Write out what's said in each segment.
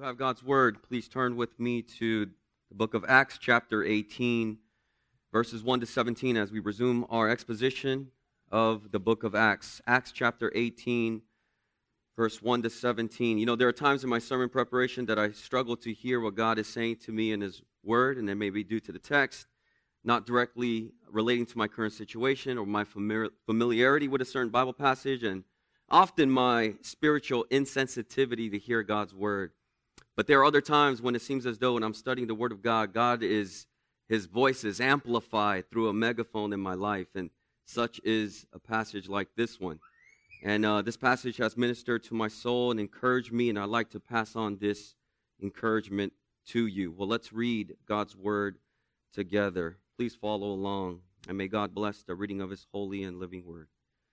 you have God's Word, please turn with me to the book of Acts, chapter 18, verses 1 to 17, as we resume our exposition of the book of Acts. Acts, chapter 18, verse 1 to 17. You know, there are times in my sermon preparation that I struggle to hear what God is saying to me in His Word, and that may be due to the text, not directly relating to my current situation or my familiarity with a certain Bible passage, and often my spiritual insensitivity to hear God's Word. But there are other times when it seems as though when I'm studying the Word of God, His voice is amplified through a megaphone in my life, and such is a passage like this one. And this passage has ministered to my soul and encouraged me, and I'd like to pass on this encouragement to you. Well, let's read God's Word together. Please follow along, and may God bless the reading of His holy and living Word.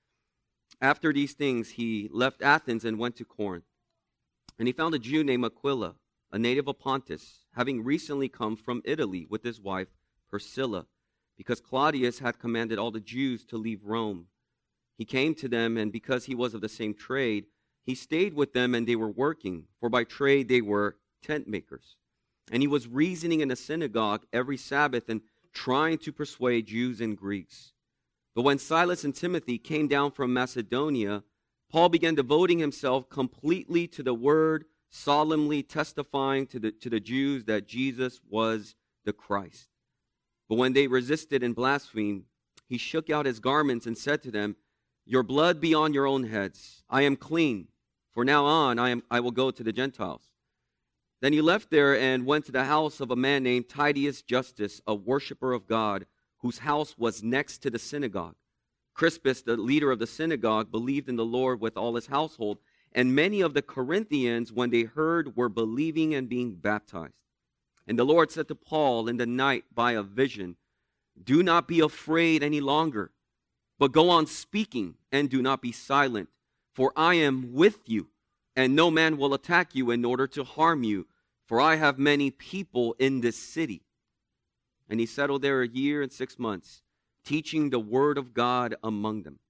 After these things, he left Athens and went to Corinth. And he found a Jew named Aquila, a native of Pontus, having recently come from Italy with his wife Priscilla, because Claudius had commanded all the Jews to leave Rome. He came to them, and because he was of the same trade, he stayed with them, and they were working, for by trade they were tent makers. And he was reasoning in the synagogue every Sabbath and trying to persuade Jews and Greeks. But when Silas and Timothy came down from Macedonia, Paul began devoting himself completely to the word, solemnly testifying to the Jews that Jesus was the Christ. But when they resisted and blasphemed, he shook out his garments and said to them, "Your blood be on your own heads. I am clean. For now on I will go to the Gentiles." Then he left there and went to the house of a man named Titius Justus, a worshiper of God, whose house was next to the synagogue. Crispus, the leader of the synagogue, believed in the Lord with all his household, and many of the Corinthians, when they heard, were believing and being baptized. And the Lord said to Paul in the night by a vision, "Do not be afraid any longer, but go on speaking and do not be silent, for I am with you, and no man will attack you in order to harm you, for I have many people in this city." And he settled there 1 year and 6 months, teaching the word of God among them.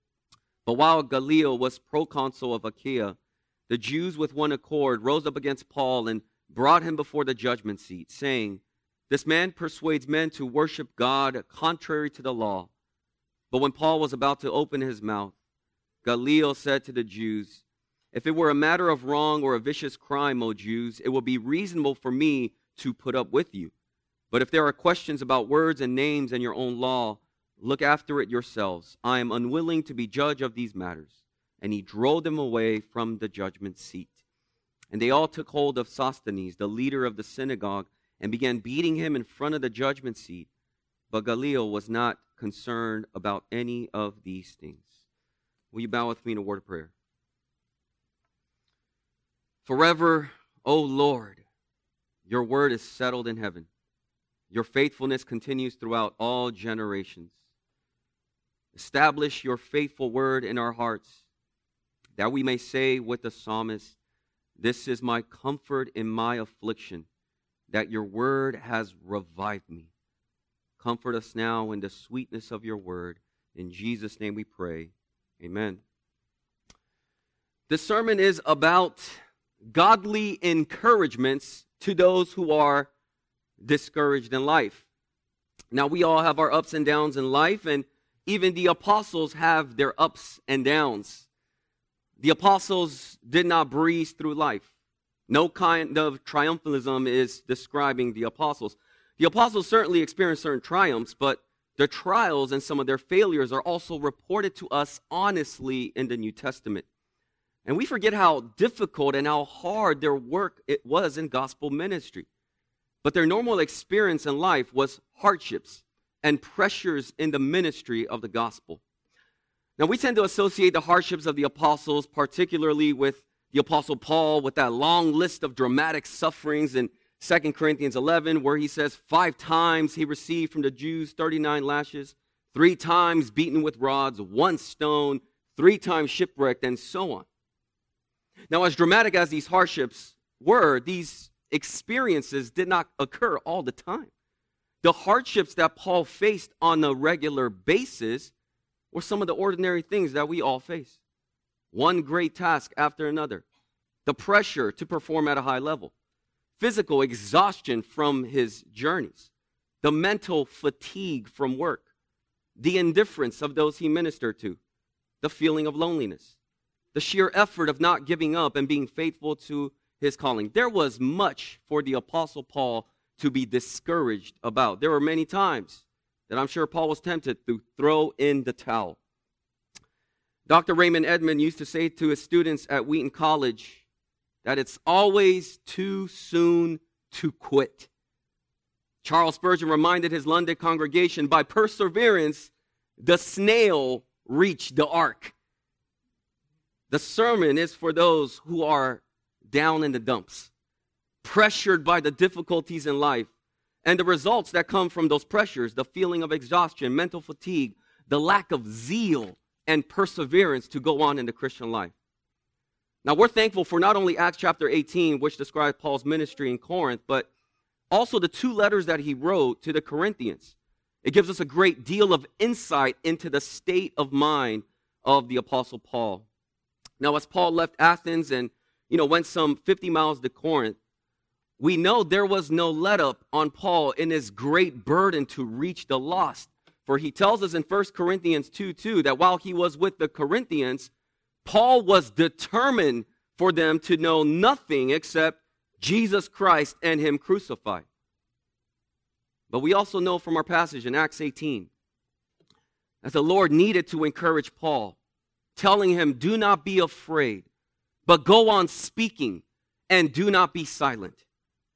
But while Gallio was proconsul of Achaia, the Jews with one accord rose up against Paul and brought him before the judgment seat, saying, "This man persuades men to worship God contrary to the law." But when Paul was about to open his mouth, Gallio said to the Jews, "If it were a matter of wrong or a vicious crime, O Jews, it would be reasonable for me to put up with you. But if there are questions about words and names and your own law, look after it yourselves. I am unwilling to be judge of these matters." And he drove them away from the judgment seat. And they all took hold of Sosthenes, the leader of the synagogue, and began beating him in front of the judgment seat. But Gallio was not concerned about any of these things. Will you bow with me in a word of prayer? Forever, O Lord, your word is settled in heaven. Your faithfulness continues throughout all generations. Establish your faithful word in our hearts, that we may say with the psalmist, "This is my comfort in my affliction, that your word has revived me." Comfort us now in the sweetness of your word. In Jesus' name we pray. Amen. This sermon is about godly encouragements to those who are discouraged in life. Now, we all have our ups and downs in life, and even the apostles have their ups and downs. The apostles did not breeze through life. No kind of triumphalism is describing the apostles. The apostles certainly experienced certain triumphs, but their trials and some of their failures are also reported to us honestly in the New Testament. And we forget how difficult and how hard their work it was in gospel ministry. But their normal experience in life was hardships and pressures in the ministry of the gospel. Now, we tend to associate the hardships of the apostles, particularly with the apostle Paul, with that long list of dramatic sufferings in 2 Corinthians 11, where he says 5 times he received from the Jews 39 lashes, 3 times beaten with rods, 1 stone, 3 times shipwrecked, and so on. Now, as dramatic as these hardships were, these experiences did not occur all the time. The hardships that Paul faced on a regular basis were some of the ordinary things that we all face. One great task after another. the pressure to perform at a high level, physical exhaustion from his journeys, the mental fatigue from work, the indifference of those he ministered to, the feeling of loneliness, the sheer effort of not giving up and being faithful to his calling. There was much for the Apostle Paul to be discouraged about. There were many times that I'm sure Paul was tempted to throw in the towel. Dr. Raymond Edmond used to say to his students at Wheaton College that it's always too soon to quit. Charles Spurgeon reminded his London congregation, by perseverance, the snail reached the ark. The sermon is for those who are down in the dumps, pressured by the difficulties in life, and the results that come from those pressures, the feeling of exhaustion, mental fatigue, the lack of zeal and perseverance to go on in the Christian life. Now, we're thankful for not only Acts chapter 18, which describes Paul's ministry in Corinth, but also the 2 letters that he wrote to the Corinthians. It gives us a great deal of insight into the state of mind of the Apostle Paul. Now, as Paul left Athens and, went some 50 miles to Corinth, we know there was no let-up on Paul in his great burden to reach the lost. For he tells us in 1 Corinthians 2:2 that while he was with the Corinthians, Paul was determined for them to know nothing except Jesus Christ and him crucified. But we also know from our passage in Acts 18 that the Lord needed to encourage Paul, telling him, do not be afraid, but go on speaking and do not be silent.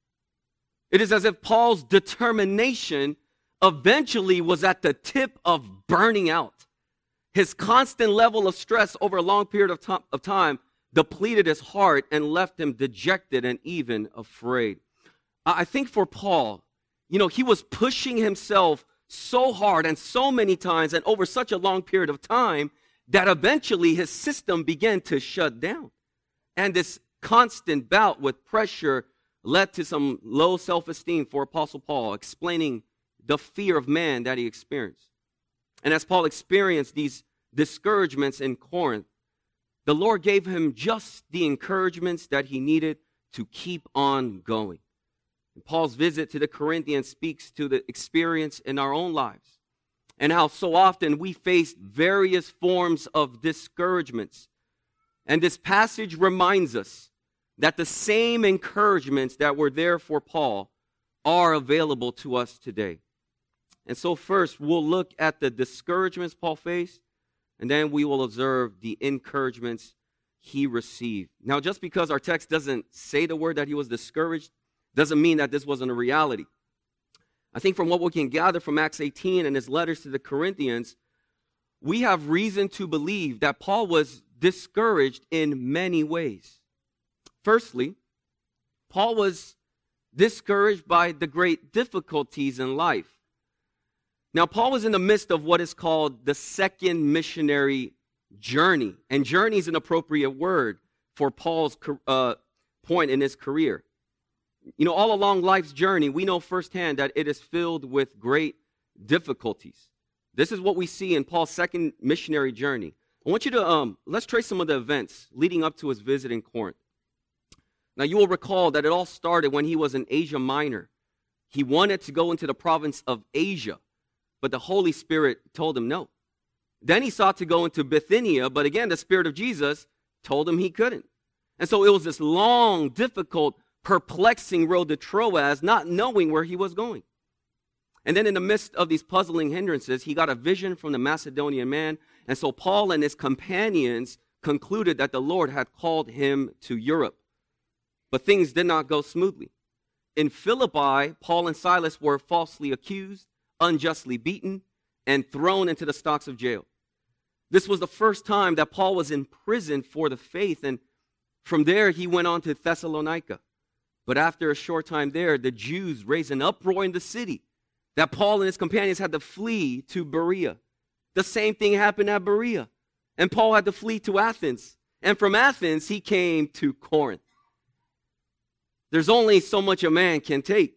It is as if Paul's determination eventually was at the tip of burning out. His constant level of stress over a long period of time depleted his heart and left him dejected and even afraid. I think for Paul, he was pushing himself so hard and so many times and over such a long period of time that eventually his system began to shut down. And this constant bout with pressure led to some low self-esteem for Apostle Paul, explaining the fear of man that he experienced. And as Paul experienced these discouragements in Corinth, the Lord gave him just the encouragements that he needed to keep on going. And Paul's visit to the Corinthians speaks to the experience in our own lives and how so often we face various forms of discouragements. And this passage reminds us that the same encouragements that were there for Paul are available to us today. And so first, we'll look at the discouragements Paul faced, and then we will observe the encouragements he received. Now, just because our text doesn't say the word that he was discouraged, doesn't mean that this wasn't a reality. I think from what we can gather from Acts 18 and his letters to the Corinthians, we have reason to believe that Paul was discouraged in many ways. Firstly, Paul was discouraged by the great difficulties in life. Now, Paul was in the midst of what is called the second missionary journey. And journey is an appropriate word for Paul's point in his career. All along life's journey, we know firsthand that it is filled with great difficulties. This is what we see in Paul's second missionary journey. I want you to, let's trace some of the events leading up to his visit in Corinth. Now, you will recall that it all started when he was in Asia Minor. He wanted to go into the province of Asia, but the Holy Spirit told him no. Then he sought to go into Bithynia, but again, the Spirit of Jesus told him he couldn't. And so it was this long, difficult, perplexing road to Troas, not knowing where he was going. And then in the midst of these puzzling hindrances, he got a vision from the Macedonian man. And so Paul and his companions concluded that the Lord had called him to Europe. But things did not go smoothly. In Philippi, Paul and Silas were falsely accused, unjustly beaten, and thrown into the stocks of jail. This was the first time that Paul was in prison for the faith, and from there he went on to Thessalonica. But after a short time there, the Jews raised an uproar in the city that Paul and his companions had to flee to Berea. The same thing happened at Berea, and Paul had to flee to Athens. And from Athens, he came to Corinth. There's only so much a man can take.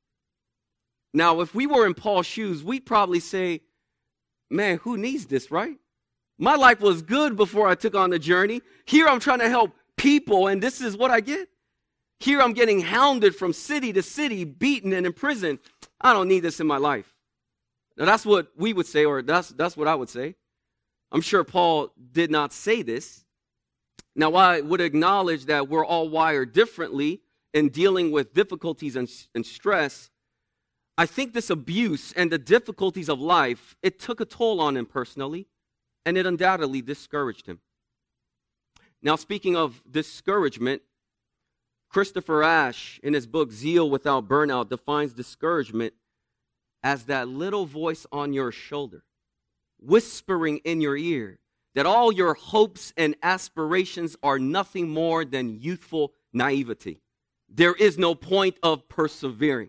Now, if we were in Paul's shoes, we'd probably say, man, who needs this, right? My life was good before I took on the journey. Here I'm trying to help people, and this is what I get. Here I'm getting hounded from city to city, beaten and imprisoned. I don't need this in my life. Now that's what we would say, or that's what I would say. I'm sure Paul did not say this. Now I would acknowledge that we're all wired differently in dealing with difficulties and stress. I think this abuse and the difficulties of life, it took a toll on him personally, and it undoubtedly discouraged him. Now, speaking of discouragement, Christopher Ash, in his book Zeal Without Burnout, defines discouragement as that little voice on your shoulder, whispering in your ear that all your hopes and aspirations are nothing more than youthful naivety. There is no point of persevering.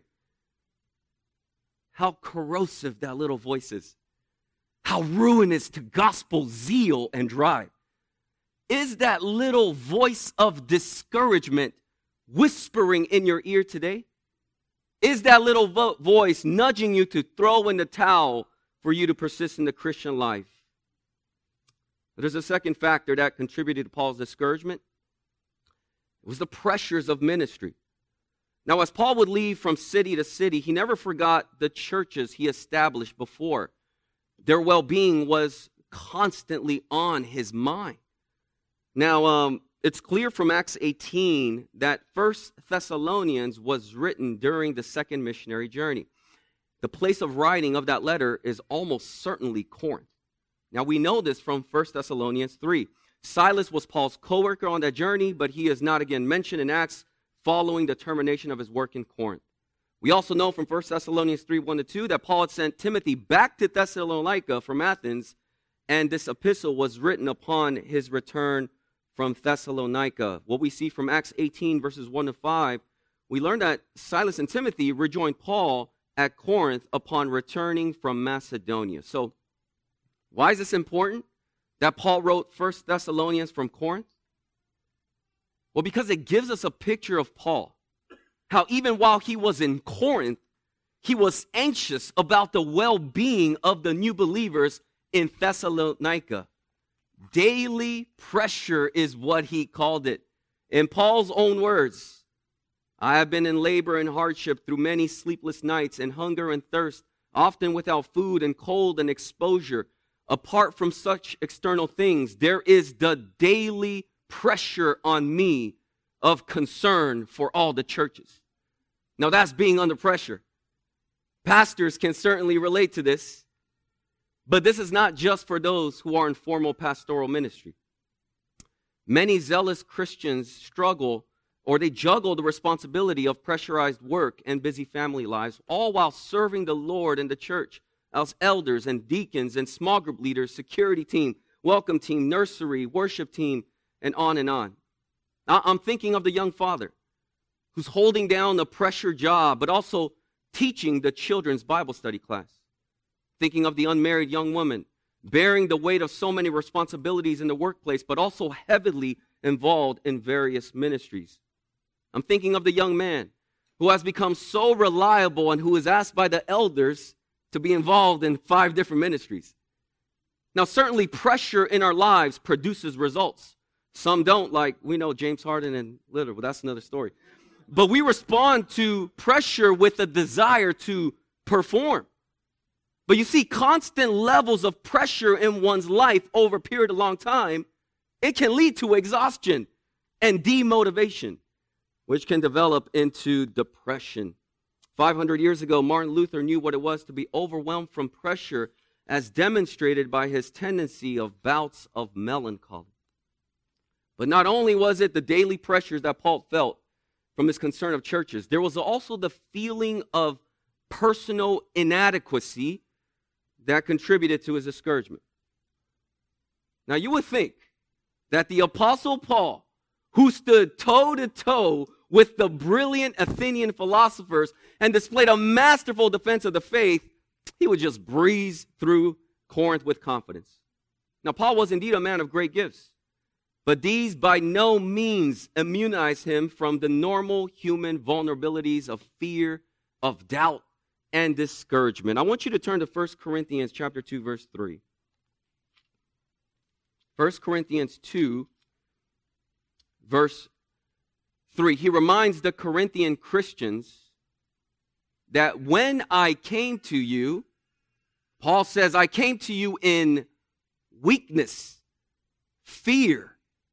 How corrosive that little voice is. How ruinous to gospel zeal and drive. Is that little voice of discouragement whispering in your ear today? Is that little voice nudging you to throw in the towel for you to persist in the Christian life? But there's a second factor that contributed to Paul's discouragement. It was the pressures of ministry. Now, as Paul would leave from city to city, he never forgot the churches he established before. Their well-being was constantly on his mind. Now, it's clear from Acts 18 that 1 Thessalonians was written during the second missionary journey. The place of writing of that letter is almost certainly Corinth. Now, we know this from 1 Thessalonians 3. Silas was Paul's co-worker on that journey, but he is not again mentioned in Acts following the termination of his work in Corinth. We also know from 1 Thessalonians 3, 1-2, that Paul had sent Timothy back to Thessalonica from Athens, and this epistle was written upon his return from Thessalonica. What we see from Acts 18, verses 1-5, we learn that Silas and Timothy rejoined Paul at Corinth upon returning from Macedonia. So, why is this important that Paul wrote 1 Thessalonians from Corinth? Well, because it gives us a picture of Paul. How even while he was in Corinth, he was anxious about the well-being of the new believers in Thessalonica. Daily pressure is what he called it. In Paul's own words, I have been in labor and hardship through many sleepless nights and hunger and thirst, often without food and cold and exposure. Apart from such external things, there is the daily pressure on me of concern for all the churches. Now that's being under pressure. Pastors can certainly relate to this, but this is not just for those who are in formal pastoral ministry. Many zealous Christians struggle, or they juggle the responsibility of pressurized work and busy family lives, all while serving the Lord and the church as elders and deacons and small group leaders, security team, welcome team, nursery, worship team, and on and on. Now, I'm thinking of the young father who's holding down a pressure job, but also teaching the children's Bible study class. Thinking of the unmarried young woman bearing the weight of so many responsibilities in the workplace, but also heavily involved in various ministries. I'm thinking of the young man who has become so reliable and who is asked by the elders to be involved in 5 different ministries. Now, certainly pressure in our lives produces results. Some don't, like we know James Harden and Litter, but that's another story. But we respond to pressure with a desire to perform. But you see, constant levels of pressure in one's life over a period of long time, it can lead to exhaustion and demotivation, which can develop into depression. 500 years ago, Martin Luther knew what it was to be overwhelmed from pressure, as demonstrated by his tendency of bouts of melancholy. But not only was it the daily pressures that Paul felt from his concern of churches, there was also the feeling of personal inadequacy that contributed to his discouragement. Now, you would think that the Apostle Paul, who stood toe-to-toe with the brilliant Athenian philosophers and displayed a masterful defense of the faith, he would just breeze through Corinth with confidence. Now, Paul was indeed a man of great gifts, but these by no means immunize him from the normal human vulnerabilities of fear, of doubt, and discouragement. I want you to turn to 1 Corinthians chapter 2, verse 3. 1 Corinthians 2, verse 3. He reminds the Corinthian Christians that when I came to you, Paul says, I came to you in weakness, fear,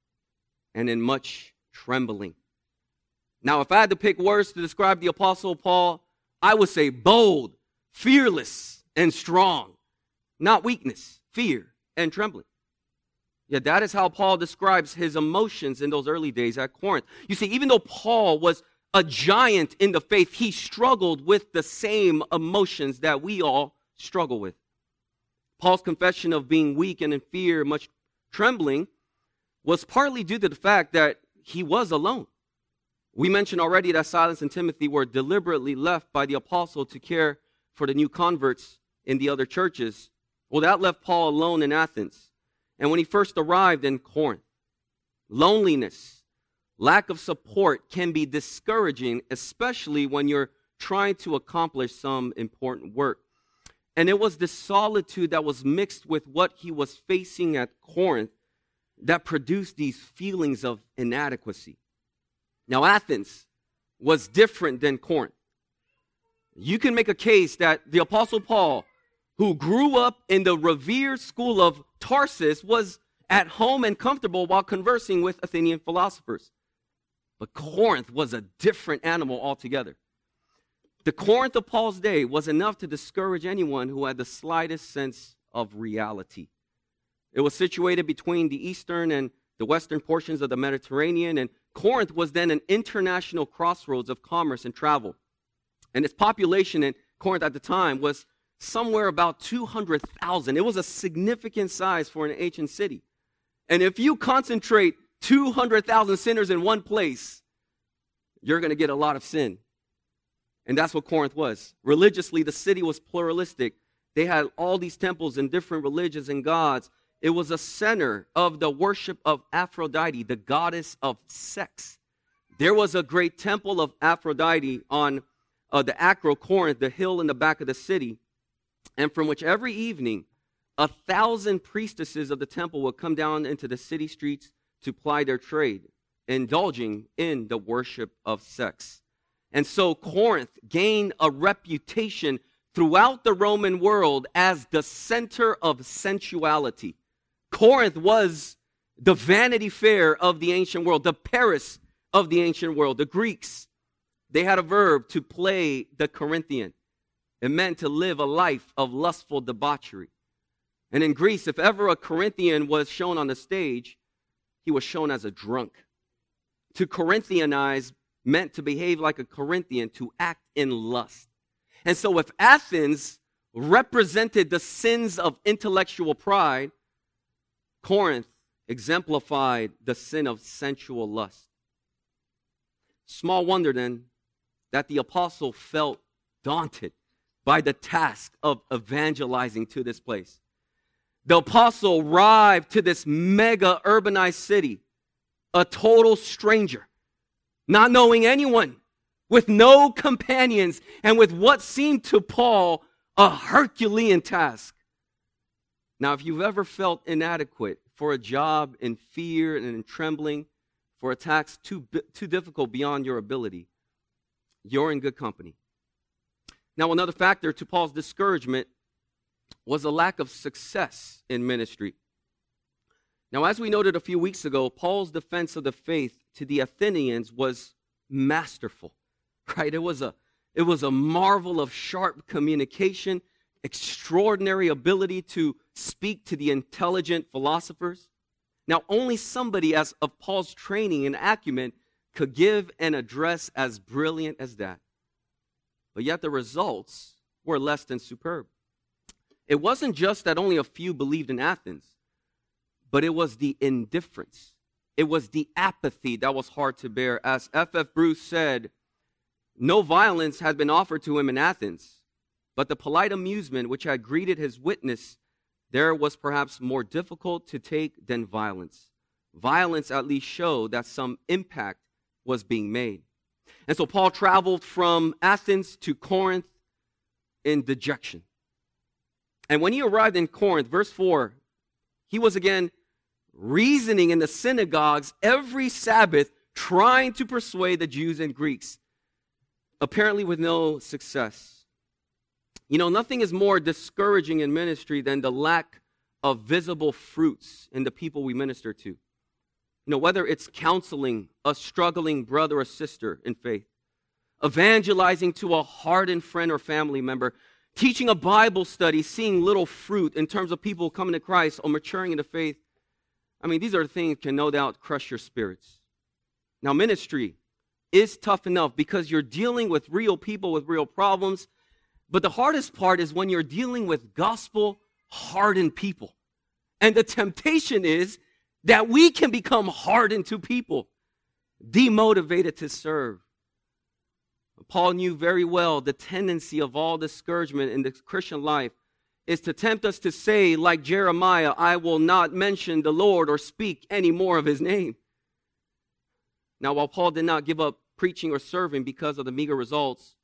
and in much trembling. Now, if I had to pick words to describe the Apostle Paul, I would say bold, fearless, and strong. Not weakness, fear, and trembling. Yeah, that is how Paul describes his emotions in those early days at Corinth. You see, even though Paul was a giant in the faith, he struggled with the same emotions that we all struggle with. Paul's confession of being weak and in fear, much trembling, was partly due to the fact that he was alone. We mentioned already that Silas and Timothy were deliberately left by the apostle to care for the new converts in the other churches. Well, that left Paul alone in Athens. And when he first arrived in Corinth, loneliness, lack of support can be discouraging, especially when you're trying to accomplish some important work. And it was this solitude that was mixed with what he was facing at Corinth that produced these feelings of inadequacy. Now, Athens was different than Corinth. You can make a case that the Apostle Paul, who grew up in the revered school of Tarsus, was at home and comfortable while conversing with Athenian philosophers. But Corinth was a different animal altogether. The Corinth of Paul's day was enough to discourage anyone who had the slightest sense of reality. It was situated between the eastern and the western portions of the Mediterranean, and Corinth was then an international crossroads of commerce and travel. And its population in Corinth at the time was somewhere about 200,000. It was a significant size for an ancient city. And if you concentrate 200,000 sinners in one place, you're going to get a lot of sin. And that's what Corinth was. Religiously, the city was pluralistic. They had all these temples and different religions and gods. It was a center of the worship of Aphrodite, the goddess of sex. There was a great temple of Aphrodite on the Acrocorinth, the hill in the back of the city, and from which every evening 1,000 priestesses of the temple would come down into the city streets to ply their trade, indulging in the worship of sex. And so Corinth gained a reputation throughout the Roman world as the center of sensuality. Corinth was the Vanity Fair of the ancient world, the Paris of the ancient world. The Greeks, they had a verb, to play the Corinthian. It meant to live a life of lustful debauchery. And in Greece, if ever a Corinthian was shown on the stage, he was shown as a drunk. To Corinthianize meant to behave like a Corinthian, to act in lust. And so if Athens represented the sins of intellectual pride, Corinth exemplified the sin of sensual lust. Small wonder then that the apostle felt daunted by the task of evangelizing to this place. The apostle arrived to this mega urbanized city, a total stranger, not knowing anyone, with no companions, and with what seemed to Paul a Herculean task. Now, if you've ever felt inadequate for a job in fear and in trembling, for a task too difficult beyond your ability, you're in good company. Now, another factor to Paul's discouragement was a lack of success in ministry. Now, as we noted a few weeks ago, Paul's defense of the faith to the Athenians was masterful, right? It was a marvel of sharp communication, extraordinary ability to speak to the intelligent philosophers. Now, only somebody of Paul's training and acumen could give an address as brilliant as that. But yet the results were less than superb. It wasn't just that only a few believed in Athens, but it was the indifference. It was the apathy that was hard to bear. As F.F. Bruce said, no violence had been offered to him in Athens, but the polite amusement which had greeted his witness there was perhaps more difficult to take than violence. Violence at least showed that some impact was being made. And so Paul traveled from Athens to Corinth in dejection. And when he arrived in Corinth, verse 4, he was again reasoning in the synagogues every Sabbath, trying to persuade the Jews and Greeks, apparently with no success. You know, nothing is more discouraging in ministry than the lack of visible fruits in the people we minister to. You know, whether it's counseling a struggling brother or sister in faith, evangelizing to a hardened friend or family member, teaching a Bible study, seeing little fruit in terms of people coming to Christ or maturing into faith. I mean, these are things that can no doubt crush your spirits. Now, ministry is tough enough because you're dealing with real people with real problems. But the hardest part is when you're dealing with gospel-hardened people. And the temptation is that we can become hardened to people, demotivated to serve. Paul knew very well the tendency of all discouragement in the Christian life is to tempt us to say, like Jeremiah, I will not mention the Lord or speak any more of his name. Now, while Paul did not give up preaching or serving because of the meager results,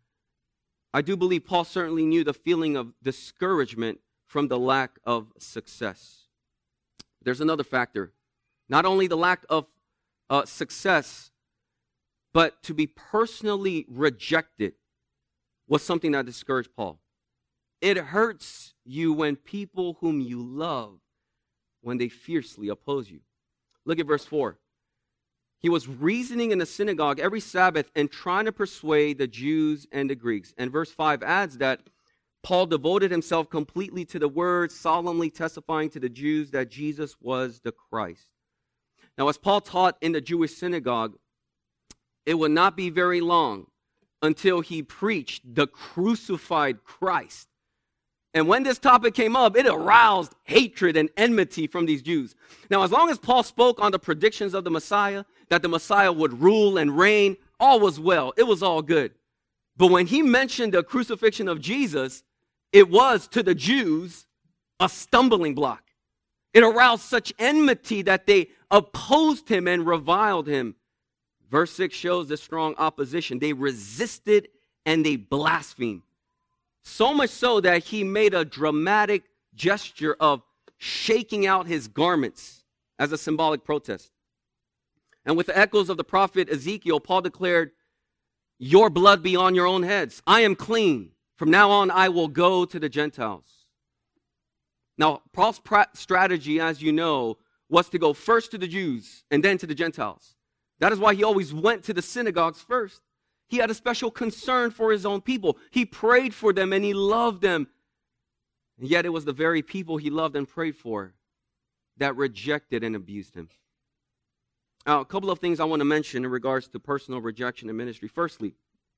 I do believe Paul certainly knew the feeling of discouragement from the lack of success. There's another factor. Not only the lack of success, but to be personally rejected was something that discouraged Paul. It hurts you when people whom you love, when they fiercely oppose you. Look at verse 4. He was reasoning in the synagogue every Sabbath and trying to persuade the Jews and the Greeks. And verse 5 adds that Paul devoted himself completely to the word, solemnly testifying to the Jews that Jesus was the Christ. Now, as Paul taught in the Jewish synagogue, it would not be very long until he preached the crucified Christ. And when this topic came up, it aroused hatred and enmity from these Jews. Now, as long as Paul spoke on the predictions of the Messiah, that the Messiah would rule and reign, all was well. It was all good. But when he mentioned the crucifixion of Jesus, it was to the Jews a stumbling block. It aroused such enmity that they opposed him and reviled him. Verse 6 shows the strong opposition. They resisted and they blasphemed. So much so that he made a dramatic gesture of shaking out his garments as a symbolic protest. And with the echoes of the prophet Ezekiel, Paul declared, your blood be on your own heads. I am clean. From now on, I will go to the Gentiles. Now, Paul's strategy, as you know, was to go first to the Jews and then to the Gentiles. That is why he always went to the synagogues first. He had a special concern for his own people. He prayed for them and he loved them. And yet it was the very people he loved and prayed for that rejected and abused him. Now, a couple of things I want to mention in regards to personal rejection in ministry. Firstly,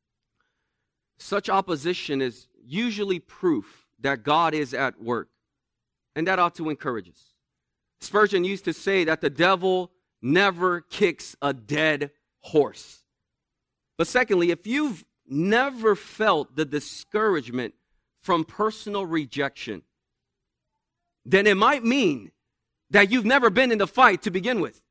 such opposition is usually proof that God is at work. And that ought to encourage us. Spurgeon used to say that the devil never kicks a dead horse. But secondly, if you've never felt the discouragement from personal rejection, then it might mean that you've never been in the fight to begin with.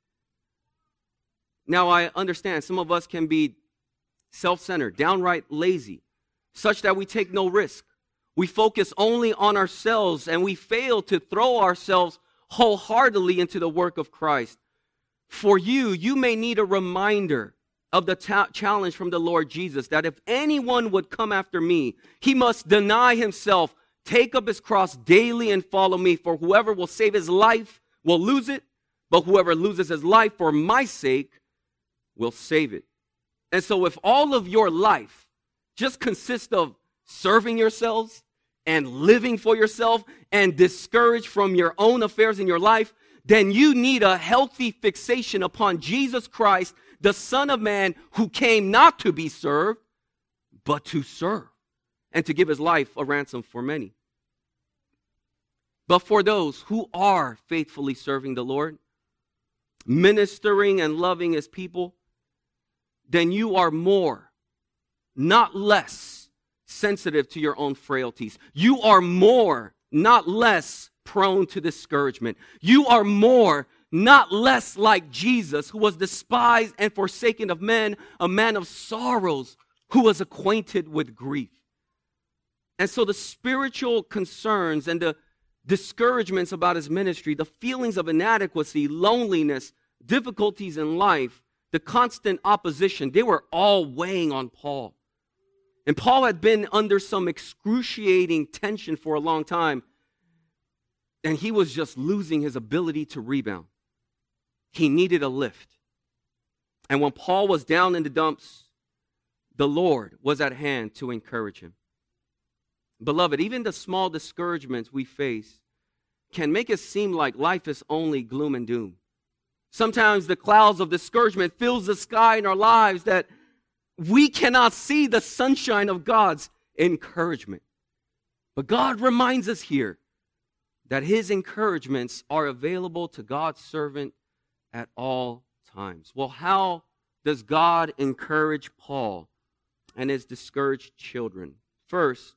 Now, I understand some of us can be self-centered, downright lazy, such that we take no risk. We focus only on ourselves and we fail to throw ourselves wholeheartedly into the work of Christ. For you may need a reminder of the challenge from the Lord Jesus that if anyone would come after me, he must deny himself, take up his cross daily and follow me. For whoever will save his life will lose it, but whoever loses his life for my sake will save it. And so if all of your life just consists of serving yourselves and living for yourself and discouraged from your own affairs in your life, then you need a healthy fixation upon Jesus Christ, the Son of Man, who came not to be served, but to serve and to give his life a ransom for many. But for those who are faithfully serving the Lord, ministering and loving his people, then you are more, not less, sensitive to your own frailties. You are more, not less, prone to discouragement. You are more, not less like Jesus, who was despised and forsaken of men, a man of sorrows, who was acquainted with grief. And so the spiritual concerns and the discouragements about his ministry, the feelings of inadequacy, loneliness, difficulties in life, the constant opposition, they were all weighing on Paul. And Paul had been under some excruciating tension for a long time, and he was just losing his ability to rebound. He needed a lift. And when Paul was down in the dumps, the Lord was at hand to encourage him. Beloved, even the small discouragements we face can make it seem like life is only gloom and doom. Sometimes the clouds of discouragement fills the sky in our lives that we cannot see the sunshine of God's encouragement. But God reminds us here that his encouragements are available to God's servant at all times. Well, how does God encourage Paul and his discouraged children? First,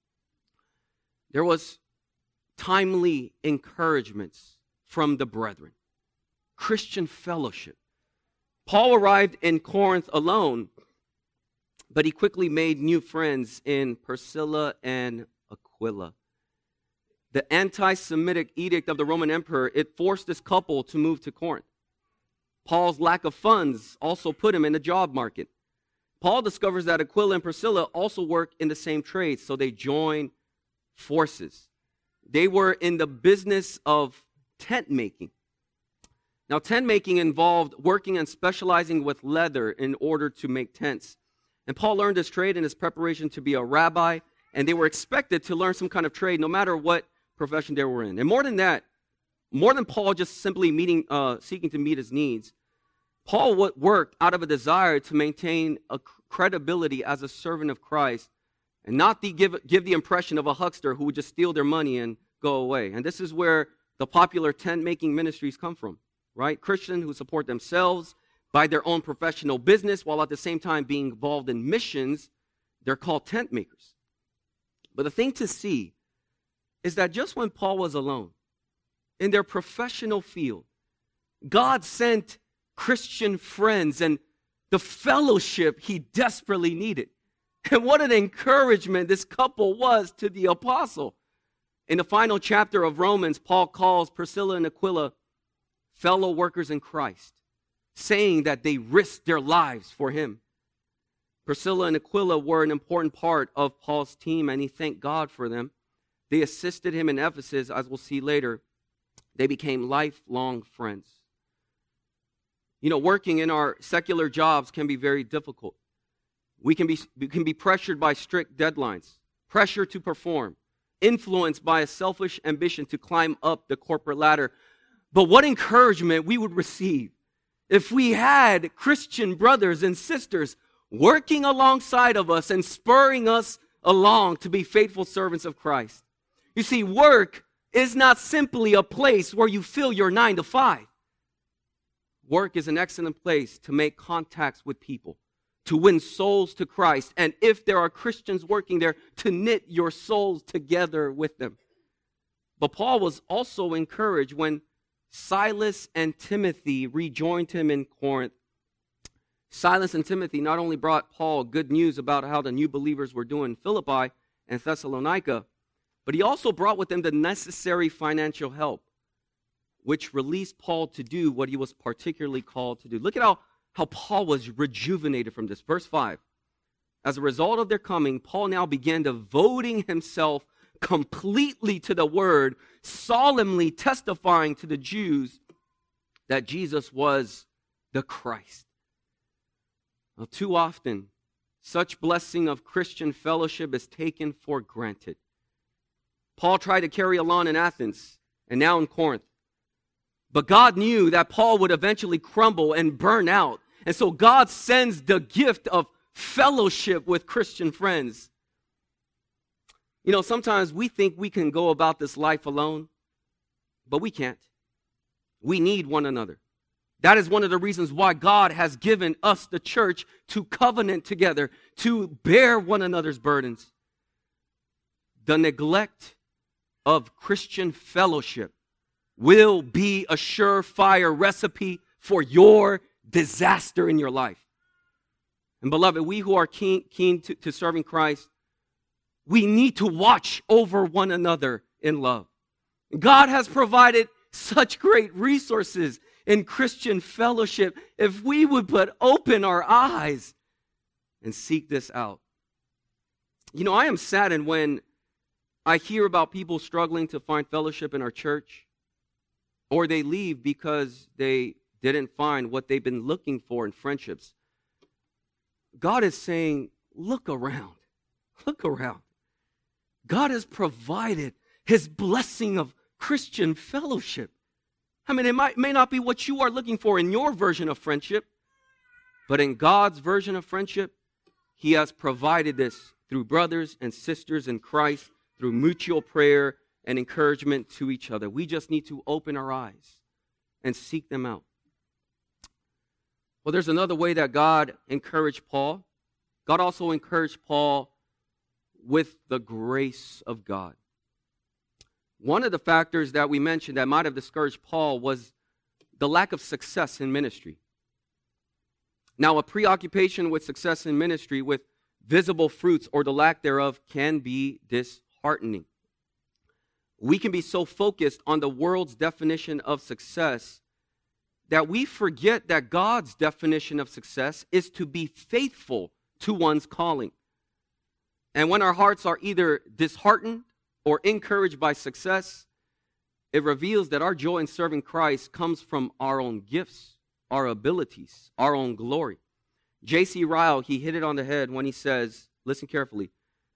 there was timely encouragements from the brethren. Christian fellowship. Paul arrived in Corinth alone, but he quickly made new friends in Priscilla and Aquila. The anti-Semitic edict of the Roman emperor, it forced this couple to move to Corinth. Paul's lack of funds also put him in the job market. Paul discovers that Aquila and Priscilla also work in the same trade, so they join forces. They were in the business of tent making. Now, tent making involved working and specializing with leather in order to make tents. And Paul learned this trade in his preparation to be a rabbi, and they were expected to learn some kind of trade no matter what profession they were in. And more than that, more than Paul just simply seeking to meet his needs, Paul worked out of a desire to maintain a credibility as a servant of Christ and not give the impression of a huckster who would just steal their money and go away. And this is where the popular tent-making ministries come from, right? Christians who support themselves by their own professional business while at the same time being involved in missions, they're called tent makers. But the thing to see is that just when Paul was alone, in their professional field, God sent Christian friends and the fellowship he desperately needed. And what an encouragement this couple was to the apostle. In the final chapter of Romans, Paul calls Priscilla and Aquila fellow workers in Christ, saying that they risked their lives for him. Priscilla and Aquila were an important part of Paul's team, and he thanked God for them. They assisted him in Ephesus, as we'll see later. They became lifelong friends. You know, working in our secular jobs can be very difficult. We can be pressured by strict deadlines, pressure to perform, influenced by a selfish ambition to climb up the corporate ladder. But what encouragement we would receive if we had Christian brothers and sisters working alongside of us and spurring us along to be faithful servants of Christ. You see, work is not simply a place where you fill your 9 to 5. Work is an excellent place to make contacts with people, to win souls to Christ, and if there are Christians working there, to knit your souls together with them. But Paul was also encouraged when Silas and Timothy rejoined him in Corinth. Silas and Timothy not only brought Paul good news about how the new believers were doing in Philippi and Thessalonica, but he also brought with him the necessary financial help, which released Paul to do what he was particularly called to do. Look at how Paul was rejuvenated from this. Verse 5. As a result of their coming, Paul now began devoting himself completely to the word, solemnly testifying to the Jews that Jesus was the Christ. Now, too often, such blessing of Christian fellowship is taken for granted. Paul tried to carry along in Athens and now in Corinth. But God knew that Paul would eventually crumble and burn out. And so God sends the gift of fellowship with Christian friends. You know, sometimes we think we can go about this life alone, but we can't. We need one another. That is one of the reasons why God has given us, the church, to covenant together, to bear one another's burdens. The neglect of Christian fellowship will be a surefire recipe for your disaster in your life. And beloved, we who are keen to serving Christ, we need to watch over one another in love. God has provided such great resources in Christian fellowship. If we would but open our eyes and seek this out. You know, I am saddened when I hear about people struggling to find fellowship in our church, or they leave because they didn't find what they've been looking for in friendships. God is saying, look around. Look around. God has provided His blessing of Christian fellowship. I mean, it may not be what you are looking for in your version of friendship, but in God's version of friendship, He has provided this through brothers and sisters in Christ, through mutual prayer and encouragement to each other. We just need to open our eyes and seek them out. Well, there's another way that God encouraged Paul. God also encouraged Paul with the grace of God. One of the factors that we mentioned that might have discouraged Paul was the lack of success in ministry. Now, a preoccupation with success in ministry, with visible fruits or the lack thereof, can be disheartening. We can be so focused on the world's definition of success that we forget that God's definition of success is to be faithful to one's calling. And when our hearts are either disheartened or encouraged by success, it reveals that our joy in serving Christ comes from our own gifts, our abilities, our own glory. J.C. Ryle, he hit it on the head when he says, listen carefully,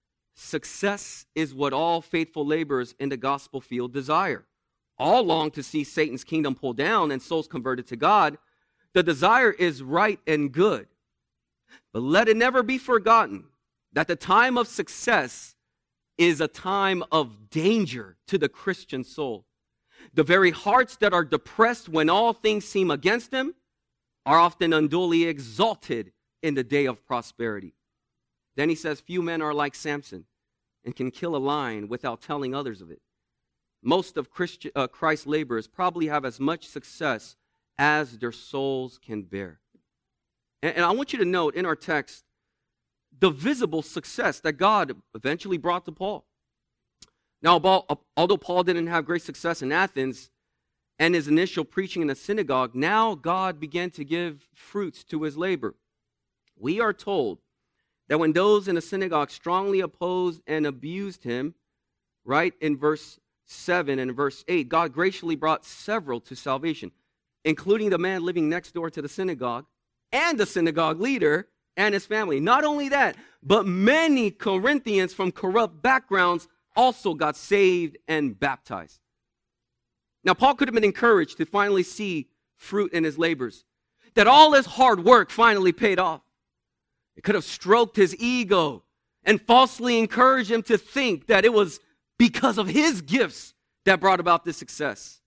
success is what all faithful laborers in the gospel field desire. All long to see Satan's kingdom pulled down and souls converted to God. The desire is right and good. But let it never be forgotten that the time of success is a time of danger to the Christian soul. The very hearts that are depressed when all things seem against them are often unduly exalted in the day of prosperity. Then he says, few men are like Samson and can kill a lion without telling others of it. Most of Christ's laborers probably have as much success as their souls can bear. And I want you to note in our text the visible success that God eventually brought to Paul. Now, although Paul didn't have great success in Athens and his initial preaching in the synagogue, now God began to give fruits to his labor. We are told that when those in the synagogue strongly opposed and abused him, right, in verse 7 and verse 8, God graciously brought several to salvation, including the man living next door to the synagogue and the synagogue leader and his family. Not only that, but many Corinthians from corrupt backgrounds also got saved and baptized. Now, Paul could have been encouraged to finally see fruit in his labors, that all his hard work finally paid off. It could have stroked his ego and falsely encouraged him to think that it was because of his gifts that brought about this success.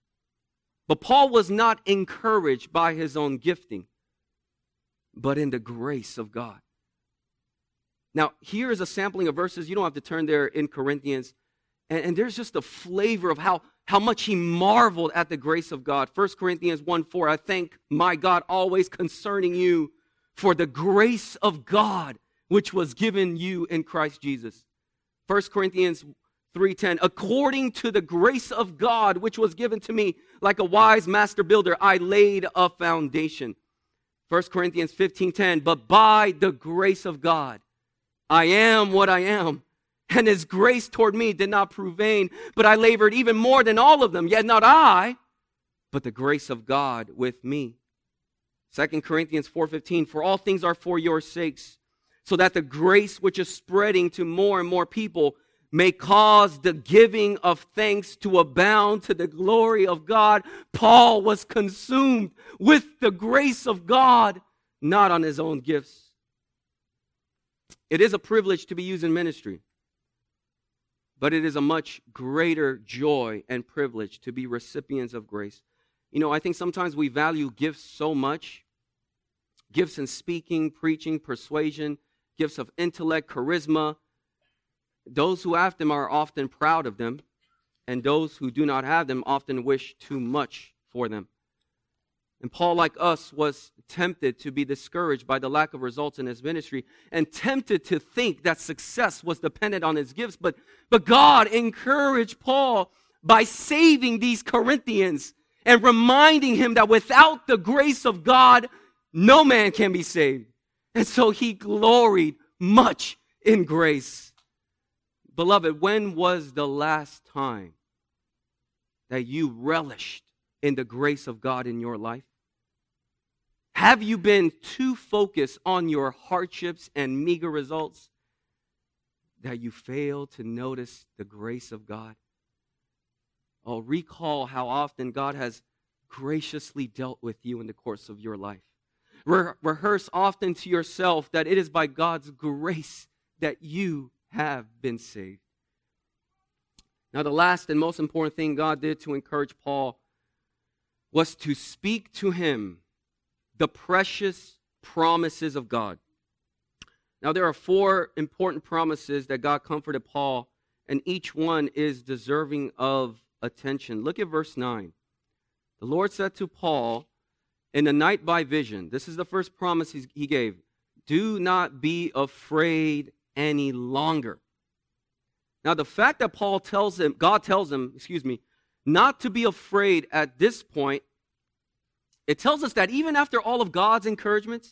But Paul was not encouraged by his own gifting, but in the grace of God. Now, here is a sampling of verses. You don't have to turn there in Corinthians. And there's just a flavor of how much he marveled at the grace of God. 1 Corinthians 1:4, I thank my God always concerning you for the grace of God which was given you in Christ Jesus. 1 Corinthians 3:10, according to the grace of God which was given to me, like a wise master builder, I laid a foundation. 1 Corinthians 15:10, but by the grace of God, I am what I am. And his grace toward me did not prove vain, but I labored even more than all of them. Yet not I, but the grace of God with me. 2 Corinthians 4:15, for all things are for your sakes, so that the grace which is spreading to more and more people may cause the giving of thanks to abound to the glory of God. Paul was consumed with the grace of God, not on his own gifts. It is a privilege to be used in ministry, but it is a much greater joy and privilege to be recipients of grace. You know, I think sometimes we value gifts so much. Gifts in speaking, preaching, persuasion, gifts of intellect, charisma. Those who have them are often proud of them, and those who do not have them often wish too much for them. And Paul, like us, was tempted to be discouraged by the lack of results in his ministry and tempted to think that success was dependent on his gifts. But God encouraged Paul by saving these Corinthians and reminding him that without the grace of God, no man can be saved. And so he gloried much in grace. Beloved, when was the last time that you relished in the grace of God in your life? Have you been too focused on your hardships and meager results that you fail to notice the grace of God? Oh, recall how often God has graciously dealt with you in the course of your life. Rehearse often to yourself that it is by God's grace that you have been saved. Now, the last and most important thing God did to encourage Paul was to speak to him the precious promises of God. Now, there are 4 important promises that God comforted Paul, and each one is deserving of attention. Look at verse 9. The Lord said to Paul in the night by vision, this is the first promise he gave, do not be afraid any longer. Now, the fact that God tells him, not to be afraid at this point, it tells us that even after all of God's encouragements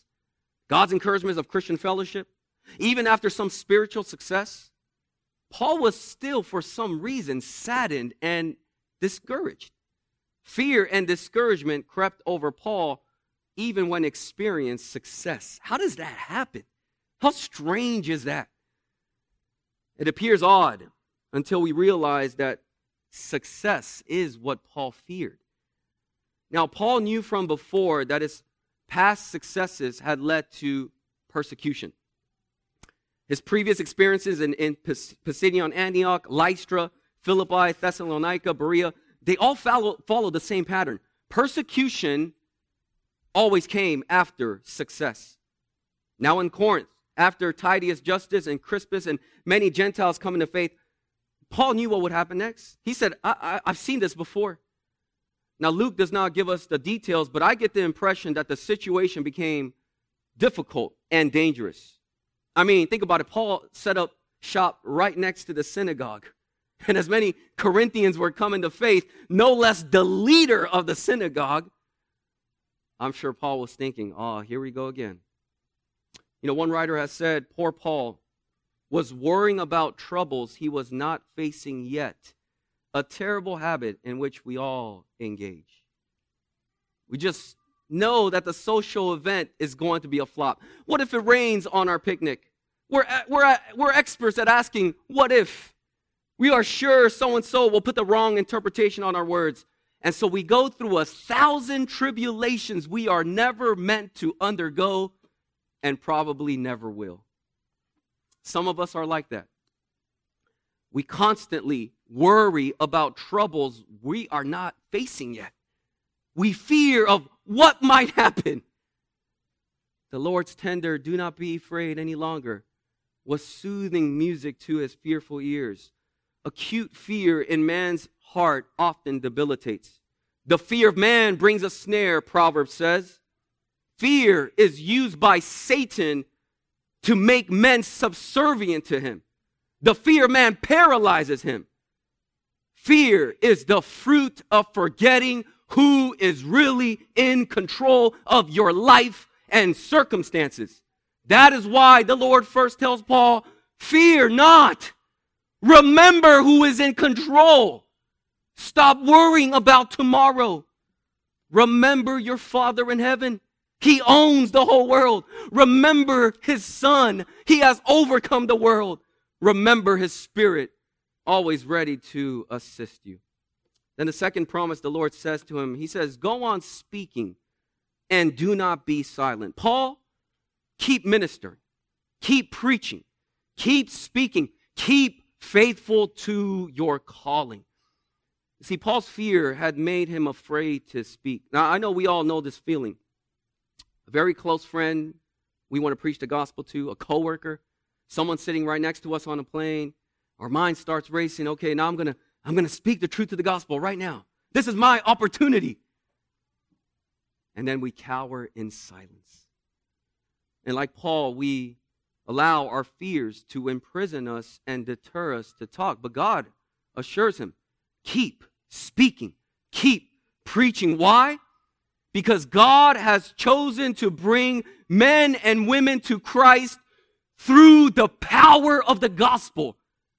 of Christian fellowship, even after some spiritual success, Paul was still, for some reason, saddened and discouraged. Fear and discouragement crept over Paul even when experienced success. How does that happen? How strange is that? It appears odd until we realize that success is what Paul feared. Now, Paul knew from before that his past successes had led to persecution. His previous experiences in Pisidian Antioch, Lystra, Philippi, Thessalonica, Berea, they all follow the same pattern. Persecution always came after success. Now in Corinth, after Titius Justus and Crispus and many Gentiles coming to faith, Paul knew what would happen next. He said, I've seen this before. Now Luke does not give us the details, but I get the impression that the situation became difficult and dangerous. I mean, think about it. Paul set up shop right next to the synagogue. And as many Corinthians were coming to faith, no less the leader of the synagogue, I'm sure Paul was thinking, oh, here we go again. You know, one writer has said, poor Paul was worrying about troubles he was not facing yet, a terrible habit in which we all engage. We just know that the social event is going to be a flop. What if it rains on our picnic? We're experts at asking, what if? We are sure so-and-so will put the wrong interpretation on our words. And so we go through 1,000 tribulations we are never meant to undergo and probably never will. Some of us are like that. We constantly worry about troubles we are not facing yet. We fear of what might happen. The Lord's tender, do not be afraid any longer, was soothing music to his fearful ears. Acute fear in man's heart often debilitates. The fear of man brings a snare, Proverbs says. Fear is used by Satan to make men subservient to him. The fear of man paralyzes him. Fear is the fruit of forgetting who is really in control of your life and circumstances. That is why the Lord first tells Paul, fear not. Remember who is in control. Stop worrying about tomorrow. Remember your Father in heaven. He owns the whole world. Remember his Son. He has overcome the world. Remember his Spirit, always ready to assist you. Then the second promise the Lord says to him, he says, go on speaking and do not be silent. Paul, keep ministering, keep preaching, keep speaking, keep faithful to your calling. See, Paul's fear had made him afraid to speak. Now, I know we all know this feeling. A very close friend we want to preach the gospel to, a coworker, someone sitting right next to us on a plane. Our mind starts racing. Okay, now I'm going to speak the truth of the gospel right now. This is my opportunity. And then we cower in silence. And like Paul, we allow our fears to imprison us and deter us to talk. But God assures him, keep speaking, keep preaching. Why? Because God has chosen to bring men and women to Christ through the power of the gospel.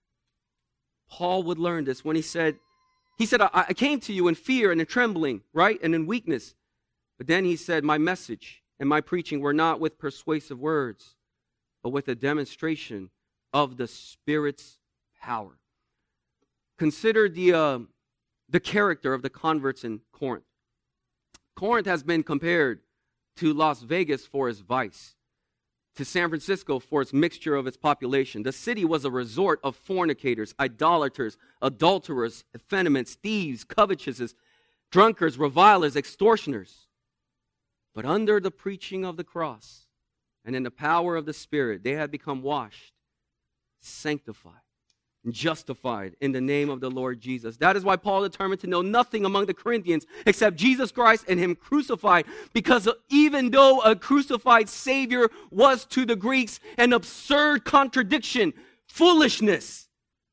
Paul would learn this when he said, I came to you in fear and in trembling, right? And in weakness. But then he said, my message and my preaching were not with persuasive words, but with a demonstration of the Spirit's power. Consider the character of the converts in Corinth. Corinth has been compared to Las Vegas for its vice, to San Francisco for its mixture of its population. The city was a resort of fornicators, idolaters, adulterers, effeminates, thieves, covetous, drunkards, revilers, extortioners. But under the preaching of the cross and in the power of the Spirit, they had become washed, sanctified, and justified in the name of the Lord Jesus. That is why Paul determined to know nothing among the Corinthians except Jesus Christ and Him crucified, because even though a crucified Savior was to the Greeks an absurd contradiction, foolishness,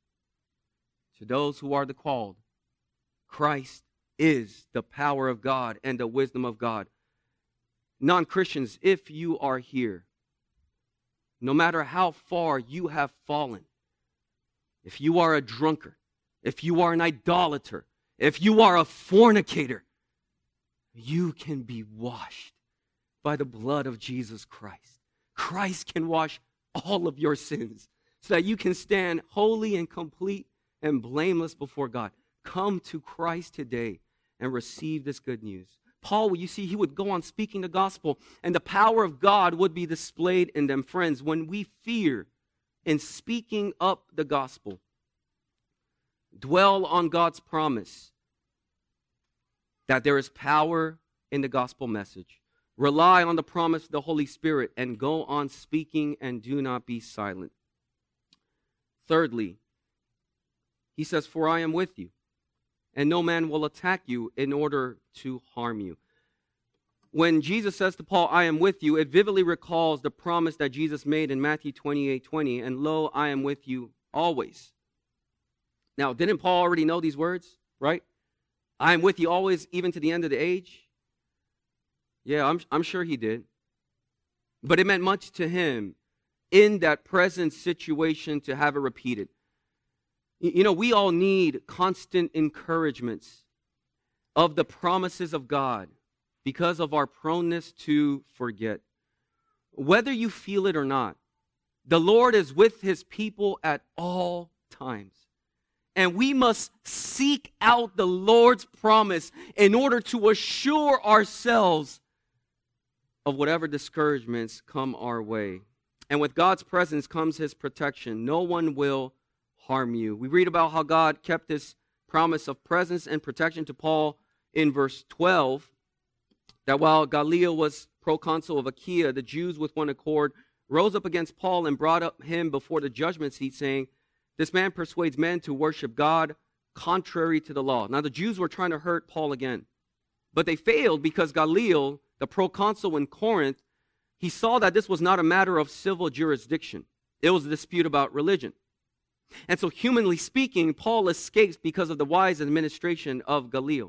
to those who are the called, Christ is the power of God and the wisdom of God. Non-Christians, if you are here, no matter how far you have fallen, if you are a drunkard, if you are an idolater, if you are a fornicator, you can be washed by the blood of Jesus Christ. Christ can wash all of your sins so that you can stand holy and complete and blameless before God. Come to Christ today and receive this good news. Paul, you see, he would go on speaking the gospel, and the power of God would be displayed in them. Friends, when we fear in speaking up the gospel, dwell on God's promise that there is power in the gospel message. Rely on the promise of the Holy Spirit and go on speaking and do not be silent. Thirdly, he says, for I am with you, and no man will attack you in order to harm you. When Jesus says to Paul, I am with you, it vividly recalls the promise that Jesus made in Matthew 28:20, and lo, I am with you always. Now, didn't Paul already know these words, right? I am with you always, even to the end of the age. Yeah, I'm sure he did. But it meant much to him in that present situation to have it repeated. You know, we all need constant encouragements of the promises of God because of our proneness to forget. Whether you feel it or not, the Lord is with His people at all times. And we must seek out the Lord's promise in order to assure ourselves of whatever discouragements come our way. And with God's presence comes His protection. No one will harm you. We read about how God kept His promise of presence and protection to Paul in verse 12, that while Gallio was proconsul of Achaia, the Jews with one accord rose up against Paul and brought up him before the judgment seat, saying, this man persuades men to worship God contrary to the law. Now the Jews were trying to hurt Paul again, but they failed because Gallio, the proconsul in Corinth, he saw that this was not a matter of civil jurisdiction. It was a dispute about religion. And so humanly speaking, Paul escapes because of the wise administration of Gallio.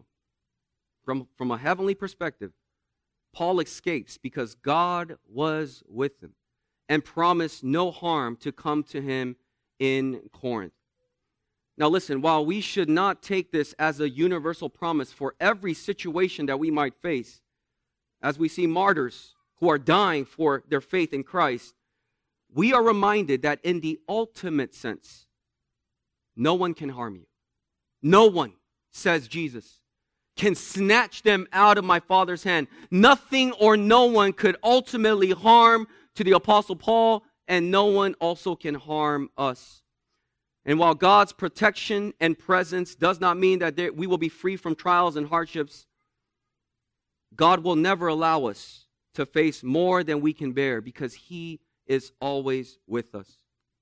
From a heavenly perspective, Paul escapes because God was with him and promised no harm to come to him in Corinth. Now listen, while we should not take this as a universal promise for every situation that we might face, as we see martyrs who are dying for their faith in Christ, we are reminded that in the ultimate sense, no one can harm you. No one, says Jesus, can snatch them out of my Father's hand. Nothing or no one could ultimately harm to the Apostle Paul, and no one also can harm us. And while God's protection and presence does not mean that we will be free from trials and hardships, God will never allow us to face more than we can bear because He is always with us.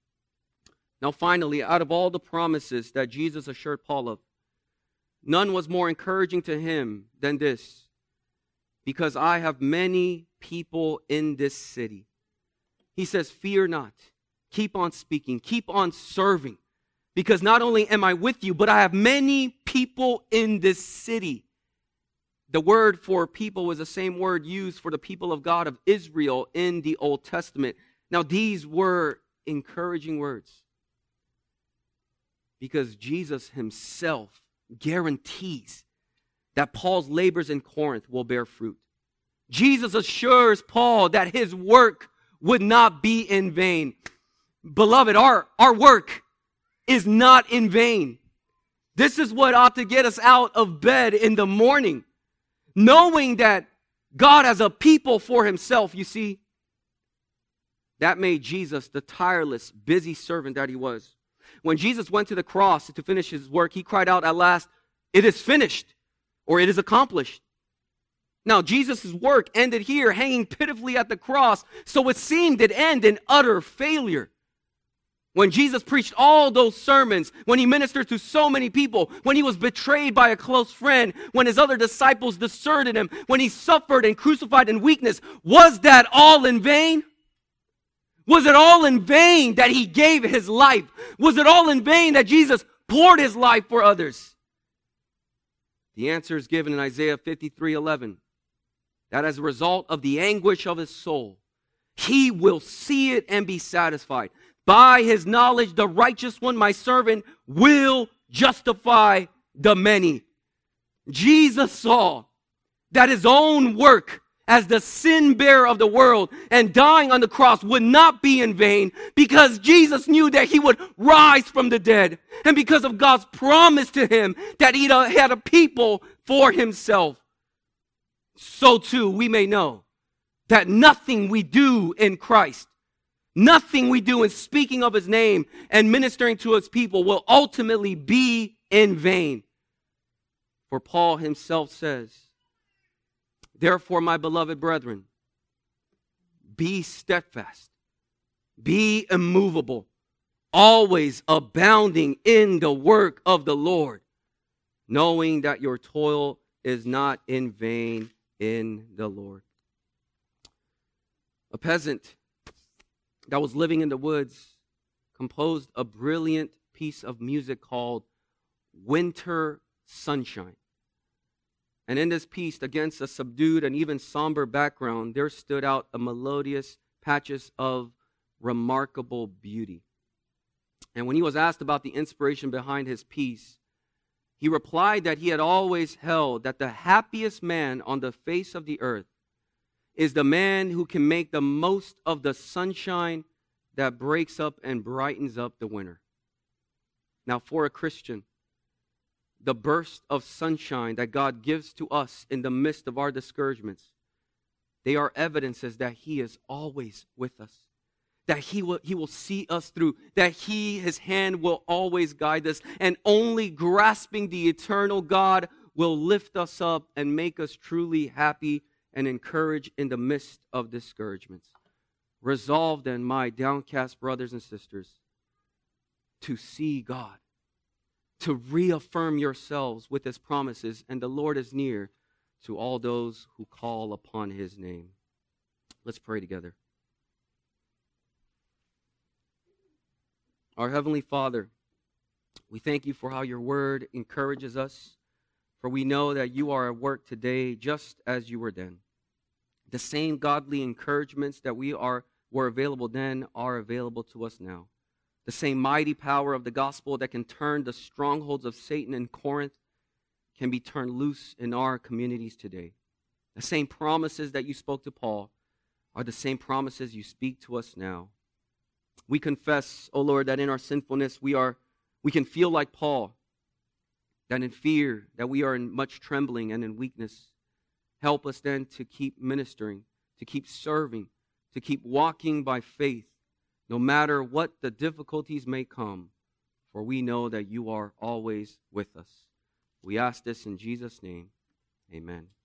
Now finally, out of all the promises that Jesus assured Paul of, none was more encouraging to him than this, because I have many people in this city. He says, fear not. Keep on speaking. Keep on serving. Because not only am I with you, but I have many people in this city. The word for people was the same word used for the people of God of Israel in the Old Testament. Now, these were encouraging words because Jesus himself guarantees that Paul's labors in Corinth will bear fruit. Jesus assures Paul that his work would not be in vain. Beloved, our work is not in vain. This is what ought to get us out of bed in the morning. Knowing that God has a people for himself, you see, that made Jesus the tireless, busy servant that he was. When Jesus went to the cross to finish his work, he cried out at last, "It is finished," or "It is accomplished." Now, Jesus' work ended here, hanging pitifully at the cross, so it seemed it ended in utter failure. When Jesus preached all those sermons, when he ministered to so many people, when he was betrayed by a close friend, when his other disciples deserted him, when he suffered and crucified in weakness, was that all in vain? Was it all in vain that he gave his life? Was it all in vain that Jesus poured his life for others? The answer is given in Isaiah 53:11, that as a result of the anguish of his soul, he will see it and be satisfied. By his knowledge, the righteous one, my servant, will justify the many. Jesus saw that his own work as the sin bearer of the world and dying on the cross would not be in vain because Jesus knew that he would rise from the dead and because of God's promise to him that he had a people for himself. So too we may know that nothing we do in Christ, nothing we do in speaking of his name and ministering to his people will ultimately be in vain. For Paul himself says, "Therefore, my beloved brethren, be steadfast, be immovable, always abounding in the work of the Lord, knowing that your toil is not in vain in the Lord." A peasant that was living in the woods composed a brilliant piece of music called Winter Sunshine. And in this piece, against a subdued and even somber background, there stood out a melodious patches of remarkable beauty. And when he was asked about the inspiration behind his piece, he replied that he had always held that the happiest man on the face of the earth is the man who can make the most of the sunshine that breaks up and brightens up the winter. Now, for a Christian, the burst of sunshine that God gives to us in the midst of our discouragements, they are evidences that he is always with us, that he will see us through, that his hand will always guide us, and only grasping the eternal God will lift us up and make us truly happy and encouraged in the midst of discouragements. Resolve then, my downcast brothers and sisters, to see God, to reaffirm yourselves with his promises, and the Lord is near to all those who call upon his name. Let's pray together. Our Heavenly Father, we thank you for how your word encourages us, for we know that you are at work today just as you were then. The same godly encouragements that were available then are available to us now. The same mighty power of the gospel that can turn the strongholds of Satan in Corinth can be turned loose in our communities today. The same promises that you spoke to Paul are the same promises you speak to us now. We confess, O Lord, that in our sinfulness we can feel like Paul, that in fear, that we are in much trembling and in weakness. Help us then to keep ministering, to keep serving, to keep walking by faith, no matter what the difficulties may come, for we know that you are always with us. We ask this in Jesus' name. Amen.